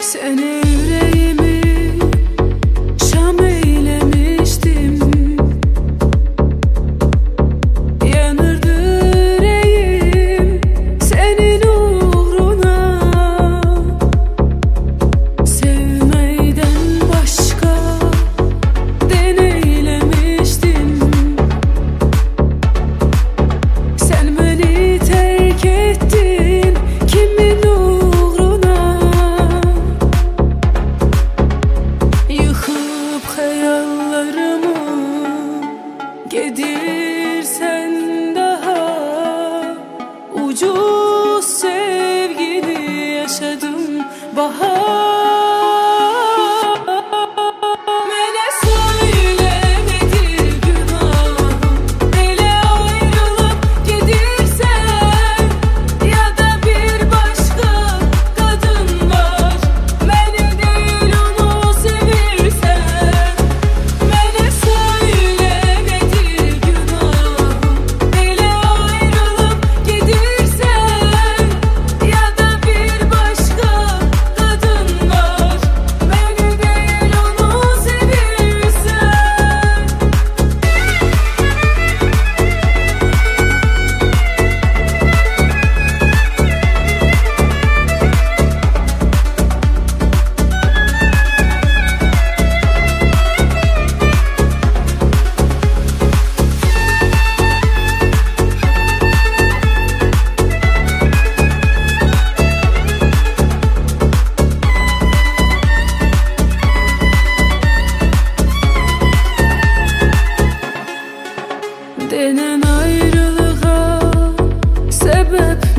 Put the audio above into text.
Seni yüreğimi şam eylemiştim. Yanırdı yüreğim senin uğruna. Sevmeyden başka deneylemiştim. Sen beni terk ettin kimin uğruna? Yıkıp hayallarımı gedirsen daha ucuz sevgili yaşadım bahar. Bana söyle nedir günahım, hele ayrılıp gidersen ya da bir başka kadın var, beni değil onu seversen. Bana söyle nedir günahım, hele ayrılıp gidersen ya da bir başka kadın var, beni değil onu seversen. Denen ayrılığa sebep